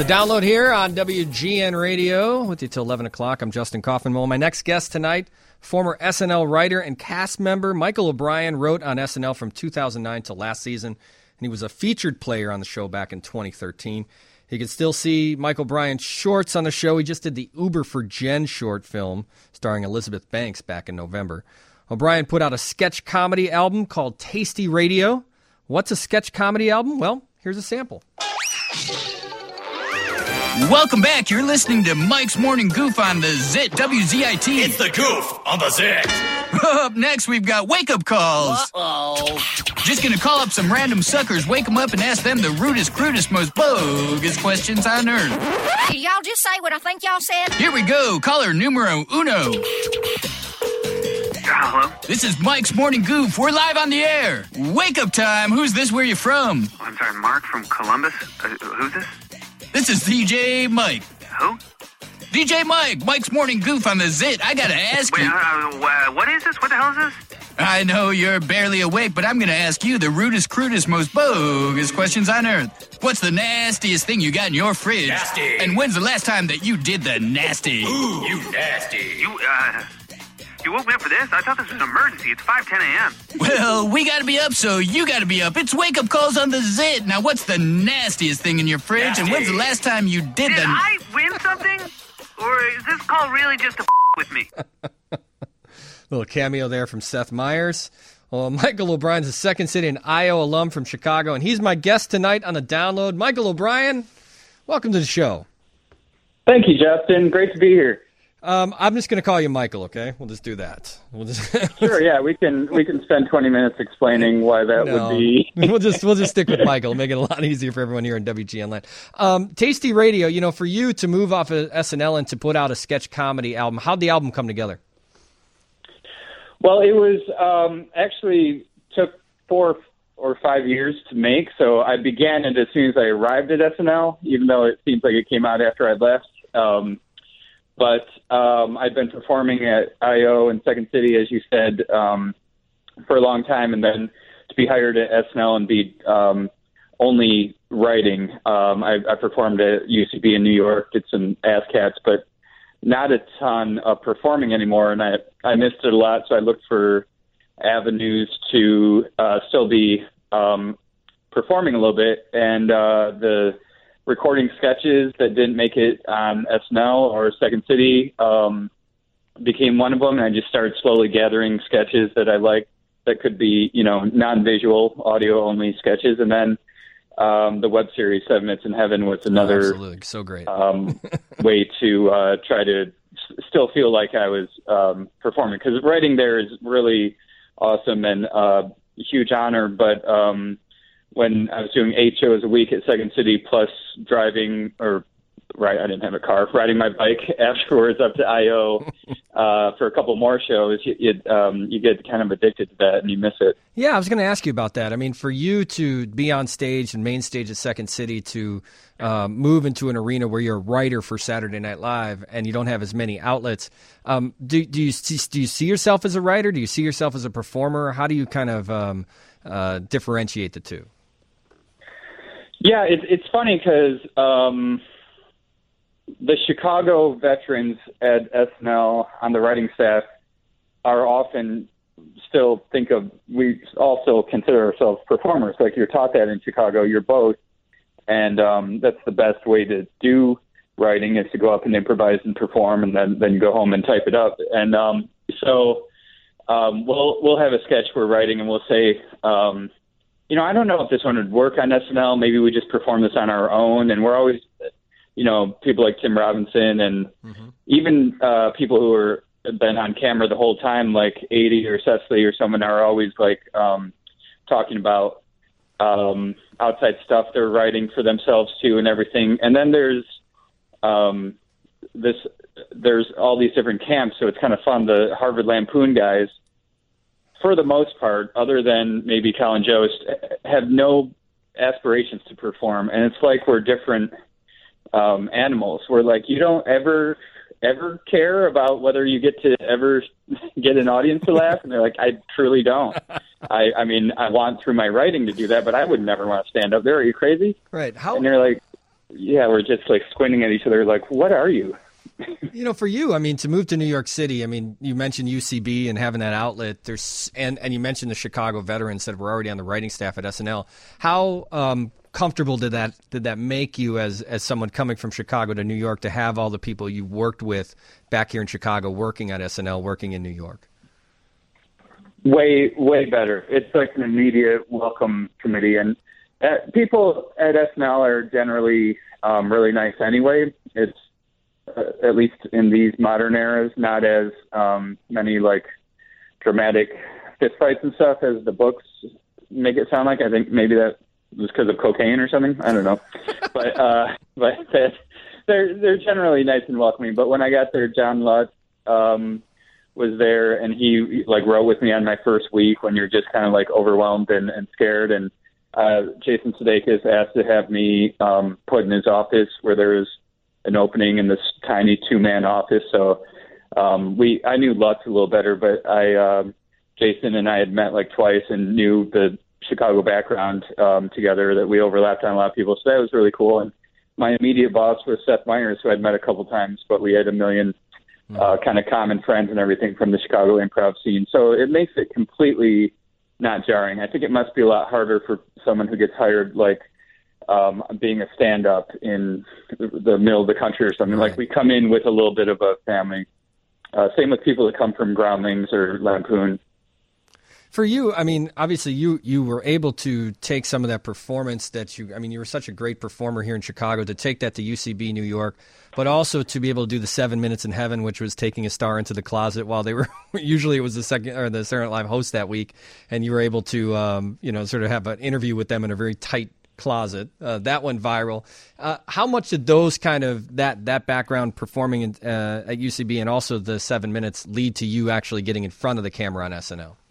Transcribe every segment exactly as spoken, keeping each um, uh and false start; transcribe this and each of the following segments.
The Download here on W G N Radio with you till eleven o'clock. I'm Justin Kaufman. Well, my next guest tonight, former S N L writer and cast member Michael O'Brien, wrote on S N L from two thousand nine to last season, and he was a featured player on the show back in twenty thirteen. You can still see Michael O'Brien's shorts on the show. He just did the Uber for Jen short film starring Elizabeth Banks back in November. O'Brien put out a sketch comedy album called Tasty Radio. What's a sketch comedy album? Well, here's a sample. Welcome back. You're listening to Mike's Morning Goof on the Zit W Z I T. It's the Goof on the Zit. Up next, we've got wake-up calls. Uh-oh. Just gonna call up some random suckers, wake them up, and ask them the rudest, crudest, most bogus questions on earth. Did y'all just say what I think y'all said? Here we go. Caller numero uno. Hello? This is Mike's Morning Goof. We're live on the air. Wake-up time. Who's this? Where you from? Oh, I'm sorry, Mark from Columbus? Uh, who's this? This is D J Mike. Who? D J Mike, Mike's Morning Goof on the Zit. I gotta ask Wait, you. uh, uh, what is this? What the hell is this? I know you're barely awake, but I'm gonna ask you the rudest, crudest, most bogus questions on earth. What's the nastiest thing you got in your fridge? Nasty. And when's the last time that you did the nasty? Ooh, you nasty. You, uh... You woke me up for this? I thought this was an emergency. It's five ten a.m. Well, we gotta be up, so you gotta be up. It's wake-up calls on the Zit. Now, what's the nastiest thing in your fridge? Nasty. And when's the last time you did, Did the... I win something? Or is this call really just to f*** with me? Little cameo there from Seth Meyers. Well, Michael O'Brien's a Second City and I O alum from Chicago, and he's my guest tonight on The Download. Michael O'Brien, welcome to the show. Thank you, Justin. Great to be here. Um, I'm just going to call you Michael, okay? We'll just do that. We'll just Sure, yeah, we can we can spend twenty minutes explaining why that No. would be. we'll just we'll just stick with Michael. Make it a lot easier for everyone here in W G N land. Um, Tasty Radio, you know, for you to move off of S N L and to put out a sketch comedy album, how'd the album come together? Well, it was um, actually took four or five years to make, so I began it as soon as I arrived at S N L, even though it seems like it came out after I left. Um, But um, I've been performing at I O and Second City, as you said, um, for a long time, and then to be hired at S N L and be um, only writing. Um, I, I performed at U C B in New York, did some ASCATs, but not a ton of performing anymore, and I, I missed it a lot, so I looked for avenues to uh, still be um, performing a little bit, and uh, the recording sketches that didn't make it on S N L or Second City um, became one of them. And I just started slowly gathering sketches that I liked that could be, you know, non-visual, audio-only sketches. And then um, the web series Seven Minutes in Heaven was another Oh, absolutely. So great. um, way to uh, try to s- still feel like I was um, performing. Because writing there is really awesome and uh, a huge honor, but um, when I was doing eight shows a week at Second City, plus driving, or right, I didn't have a car, riding my bike afterwards up to I O uh, for a couple more shows, you, you, um, you get kind of addicted to that and you miss it. Yeah, I was going to ask you about that. I mean, for you to be on stage and main stage at Second City, to uh, move into an arena where you're a writer for Saturday Night Live and you don't have as many outlets, um, do, do you see, do you see yourself as a writer? Do you see yourself as a performer? How do you kind of um, uh, differentiate the two? Yeah, it, it's funny because um, the Chicago veterans at S N L on the writing staff are often still think of, we also consider ourselves performers. Like you're taught that in Chicago, you're both. And um, that's the best way to do writing is to go up and improvise and perform and then, then go home and type it up. And um, so um, we'll, we'll have a sketch we're writing and we'll say, um, you know, I don't know if this one would work on S N L. Maybe we just perform this on our own. And we're always, you know, people like Tim Robinson and mm-hmm. even uh, people who are been on camera the whole time, like Aidy or Cecily or someone, are always like um, talking about um, outside stuff they're writing for themselves too and everything. And then there's um, this, there's all these different camps. So it's kind of fun. The Harvard Lampoon guys, for the most part, other than maybe Colin Jost, have no aspirations to perform. And it's like we're different um, animals. We're like, you don't ever, ever care about whether you get to ever get an audience to laugh. And they're like, I truly don't. I, I mean, I want through my writing to do that, but I would never want to stand up there. Are you crazy? Right. How? And they're like, yeah, we're just like squinting at each other, like, what are you? You know, for you, I mean, to move to New York City, I mean, you mentioned U C B and having that outlet. There's and, and you mentioned the Chicago veterans that were already on the writing staff at S N L. How um, comfortable did that did that make you as as someone coming from Chicago to New York to have all the people you worked with back here in Chicago working at S N L, working in New York? Way, way better. It's like an immediate welcome committee, and uh, people at S N L are generally um, really nice anyway. It's Uh, at least in these modern eras, not as um, many like dramatic fistfights and stuff as the books make it sound like. I think maybe that was because of cocaine or something. I don't know, but uh, but they're they're generally nice and welcoming. But when I got there, John Lutz um, was there, and he like wrote with me on my first week when you're just kind of like overwhelmed and, and scared. And uh, Jason Sudeikis asked to have me um, put in his office where there was an opening in this tiny two-man office. So um, we, I knew Lutz a little better, but I, um, Jason and I had met like twice and knew the Chicago background um, together, that we overlapped on a lot of people. So that was really cool. And my immediate boss was Seth Meyers, who I'd met a couple times, but we had a million uh, kind of common friends and everything from the Chicago improv scene. So it makes it completely not jarring. I think it must be a lot harder for someone who gets hired like Um, being a stand-up in the middle of the country or something. Right. Like we come in with a little bit of a family. Uh, same with people that come from Groundlings or Lampoon. For you, I mean, obviously you you were able to take some of that performance that you, I mean, you were such a great performer here in Chicago, to take that to U C B New York, but also to be able to do the Seven Minutes in Heaven, which was taking a star into the closet while they were, usually it was the second or the Saturday Night Live host that week, and you were able to, um, you know, sort of have an interview with them in a very tight closet. Uh, that went viral. Uh, how much did those kind of that that background performing in, uh, at U C B and also the Seven Minutes lead to you actually getting in front of the camera on S N L?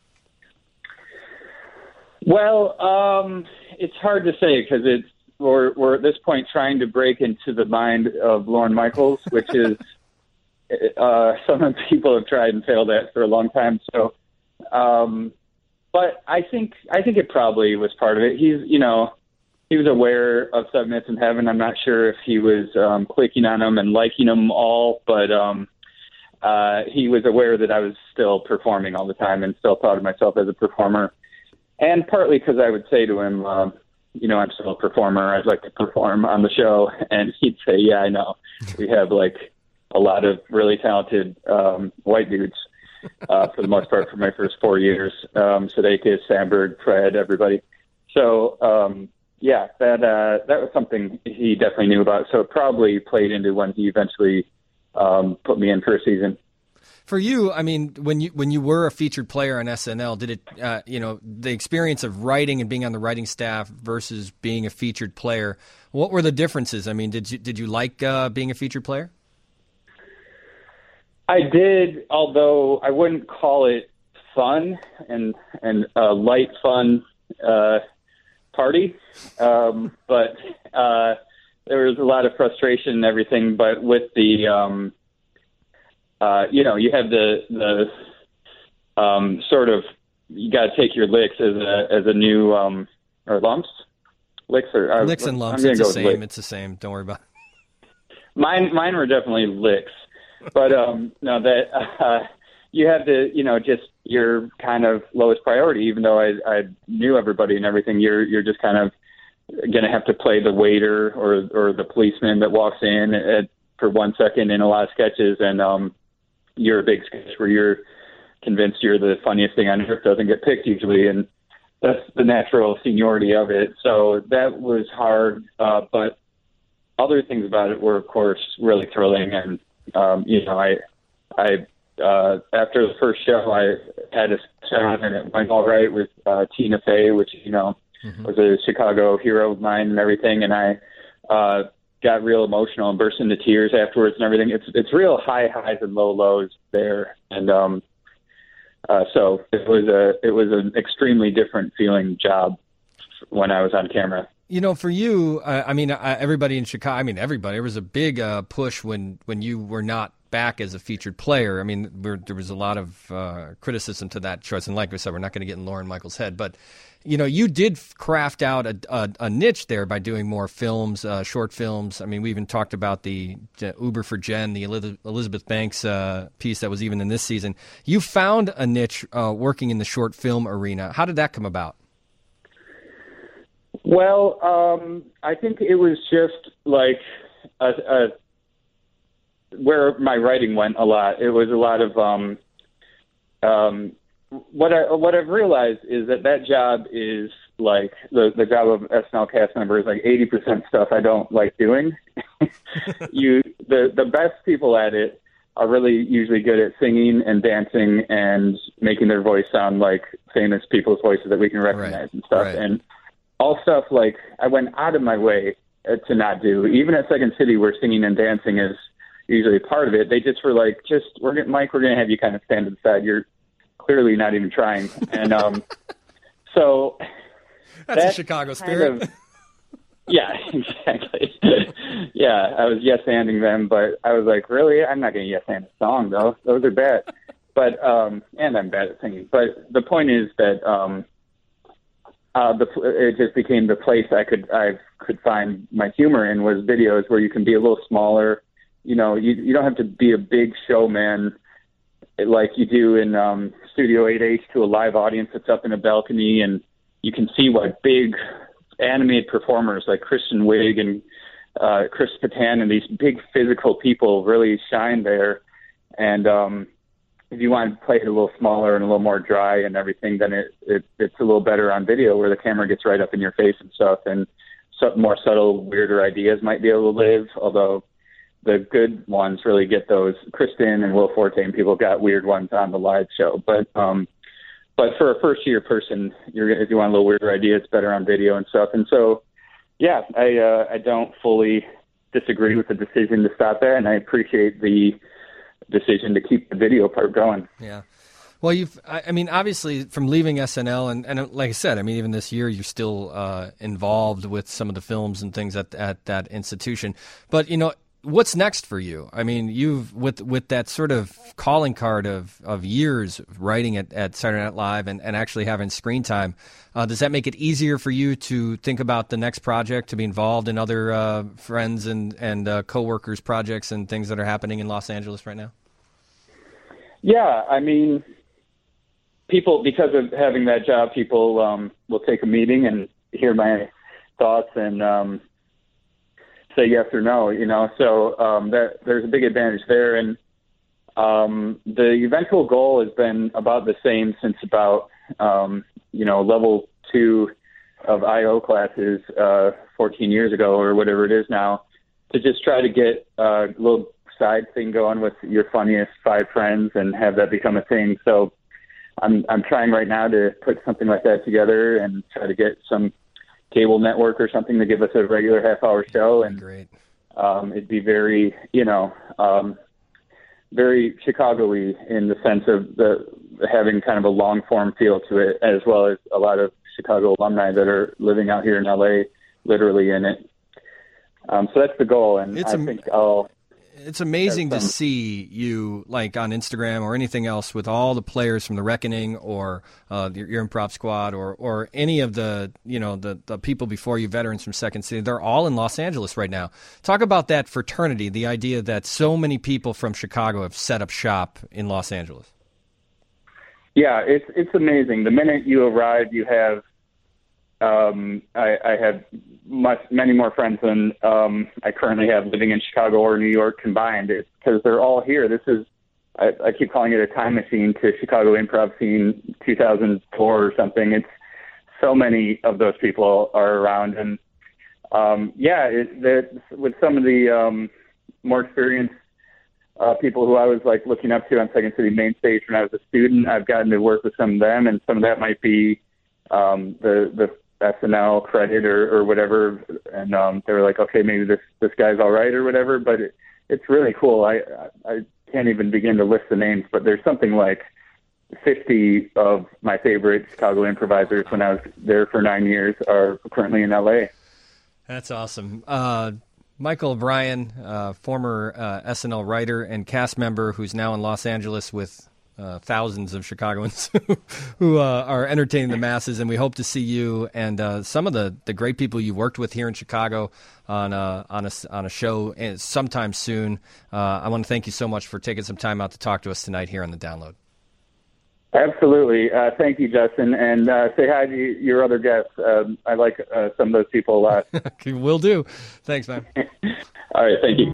Well, um, it's hard to say because it's we're, we're at this point trying to break into the mind of Lorne Michaels, which is uh, some people have tried and failed at for a long time. So. Um, But I think I think it probably was part of it. He's, you know, he was aware of Seven Minutes in Heaven. I'm not sure if he was um, clicking on them and liking them all, but um, uh, he was aware that I was still performing all the time and still thought of myself as a performer. And partly because I would say to him, uh, you know, I'm still a performer. I'd like to perform on the show. And he'd say, yeah, I know. We have like a lot of really talented um, white dudes. Uh, for the most part, for my first four years, um, Sudeikis, Sandberg, Fred, everybody. So, um, yeah, that uh, that was something he definitely knew about. So it probably played into when he eventually um, put me in for a season. For you, I mean, when you when you were a featured player on S N L, did it, uh, you know, the experience of writing and being on the writing staff versus being a featured player, what were the differences? I mean, did you did you like uh, being a featured player? I did, although I wouldn't call it fun and and a light fun uh, party. Um, but uh, there was a lot of frustration and everything. But with the, um, uh, you know, you have the the um, sort of you got to take your licks as a as a new um, or lumps licks or uh, licks and lumps. It's the same. It's the same. Don't worry about it. Mine mine were definitely licks. But um, no, that uh, you have to, you know, just your kind of lowest priority. Even though I, I knew everybody and everything, you're you're just kind of going to have to play the waiter or or the policeman that walks in at, for one second in a lot of sketches, and um, you're a big sketch where you're convinced you're the funniest thing on earth doesn't get picked usually, and that's the natural seniority of it. So that was hard, uh, but other things about it were, of course, really thrilling. And Um, you know, I, I, uh, after the first show, I had a shot and it went all right with, uh, Tina Fey, which, you know, mm-hmm. was a Chicago hero of mine and everything. And I, uh, got real emotional and burst into tears afterwards and everything. It's, it's real high highs and low lows there. And, um, uh, so it was a, it was an extremely different feeling job when I was on camera. You know, for you, uh, I mean, uh, everybody in Chicago, I mean, everybody, there was a big uh, push when, when you were not back as a featured player. I mean, there, there was a lot of uh, criticism to that choice, and like I said, we're not going to get in Lauren Michaels' head, but you know, you did craft out a, a, a niche there by doing more films, uh, short films. I mean, we even talked about the uh, Uber for Jen, the Elizabeth Banks uh, piece that was even in this season. You found a niche uh, working in the short film arena. How did that come about? Well, um, I think it was just like a, a, where my writing went a lot. It was a lot of um, um, what I what I've realized is that that job is like the the job of S N L cast member is like eighty percent stuff I don't like doing. you the the best people at it are really usually good at singing and dancing and making their voice sound like famous people's voices that we can recognize right. and stuff. Right. And all stuff like I went out of my way to not do. Even at Second City, where singing and dancing is usually part of it, they just were like, just we're gonna, Mike, we're going to have you kind of stand to the side. You're clearly not even trying. And um, so that's that a Chicago spirit. Of, yeah, exactly. yeah, I was yes-anding them, but I was like, really? I'm not going to yes-and a song, though. Those are bad. But um, and I'm bad at singing. But the point is that um, uh, the, it just became the place I could I could find my humor in was videos where you can be a little smaller. You know, you you don't have to be a big showman like you do in um, Studio eight H to a live audience that's up in a balcony, and you can see what big animated performers like Kristen Wiig and uh, Chris Kattan and these big physical people really shine there. And um, if you want to play it a little smaller and a little more dry and everything, then it, it it's a little better on video where the camera gets right up in your face and stuff, and so more subtle, weirder ideas might be able to live, although the good ones really get those. Kristen and Will Forte and people got weird ones on the live show. But um, but for a first-year person, you're, if you want a little weirder idea, it's better on video and stuff. And so, yeah, I uh, I don't fully disagree with the decision to stop there, and I appreciate the decision to keep the video part going. Yeah. Well, you've, I, I mean, obviously from leaving S N L and, and like I said, I mean, even this year, you're still uh, involved with some of the films and things at, at that institution. But, you know, what's next for you? I mean, you've, with with that sort of calling card of, of years writing at, at Saturday Night Live and, and actually having screen time, uh, does that make it easier for you to think about the next project, to be involved in other uh, friends and, and uh, coworkers' projects and things that are happening in Los Angeles right now? Yeah, I mean, people, because of having that job, people um, will take a meeting and hear my thoughts and um, say yes or no, you know. So um, that, there's a big advantage there. And um, the eventual goal has been about the same since about, um, you know, level two of I O classes uh, fourteen years ago or whatever it is now, to just try to get a little side thing going with your funniest five friends and have that become a thing. So I'm I'm trying right now to put something like that together and try to get some cable network or something to give us a regular half hour show. And Great. Um, it'd be very, you know, um, very Chicago-y in the sense of the having kind of a long form feel to it, as well as a lot of Chicago alumni that are living out here in L A, literally in it. Um, so that's the goal. And It's I am- think I'll, It's amazing to some- see you, like on Instagram or anything else, with all the players from The Reckoning or uh, your, your improv squad or or any of the, you know, the, the people before you, veterans from Second City. They're all in Los Angeles right now. Talk about that fraternity, the idea that so many people from Chicago have set up shop in Los Angeles. Yeah, it's it's amazing. The minute you arrive, you have um, I, I have much many more friends than um, I currently have living in Chicago or New York combined. It's because they're all here. This is I, I keep calling it a time machine to Chicago improv scene two thousand four or something. It's so many of those people are around, and um, yeah, it, that, with some of the um, more experienced Uh, people who I was like looking up to on Second City main stage when I was a student, I've gotten to work with some of them, and some of that might be um, the the S N L credit or, or whatever. And um, they were like, okay, maybe this this guy's all right or whatever. But it, it's really cool. I I can't even begin to list the names, but there's something like fifty of my favorite Chicago improvisers when I was there for nine years are currently in L A. That's awesome. Uh, Michael O'Brien, uh, former uh, S N L writer and cast member who's now in Los Angeles with uh, thousands of Chicagoans who uh, are entertaining the masses. And we hope to see you and uh, some of the, the great people you worked with here in Chicago on a, on a, on a show sometime soon. Uh, I want to thank you so much for taking some time out to talk to us tonight here on The Download. Absolutely. Uh, thank you, Justin. And uh, say hi to your other guests. Um, I like uh, some of those people a lot. Will do. Thanks, man. All right. Thank you.